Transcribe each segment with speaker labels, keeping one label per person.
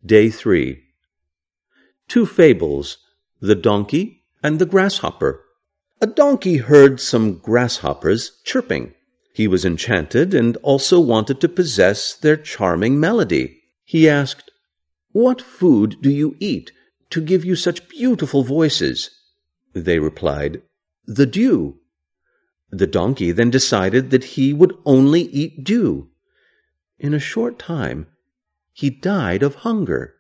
Speaker 1: Day 3. Two fables, the donkey and the grasshopper. A donkey heard some grasshoppers chirping. He was enchanted and also wanted to possess their charming melody. He asked, "What food do you eat to give you such beautiful voices?" They replied, "The dew." The donkey then decided that he would only eat dew. In a short time, he died of hunger.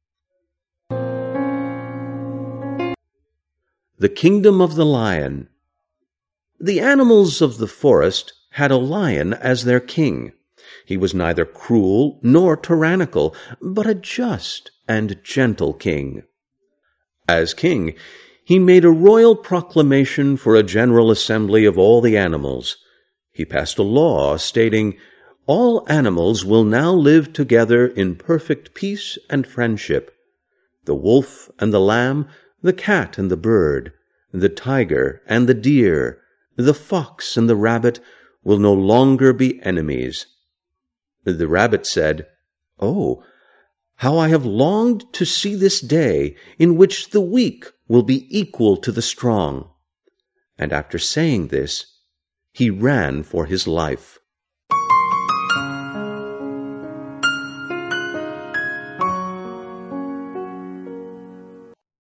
Speaker 1: The Kingdom of the Lion. The animals of the forest had a lion as their king. He was neither cruel nor tyrannical, but a just and gentle king. As king, he made a royal proclamation for a general assembly of all the animals. He passed a law stating, "All animals will now live together in perfect peace and friendship. The wolf and the lamb, the cat and the bird, the tiger and the deer, the fox and the rabbit will no longer be enemies." The rabbit said, "Oh, how I have longed to see this day in which the weak will be equal to the strong." And after saying this, he ran for his life.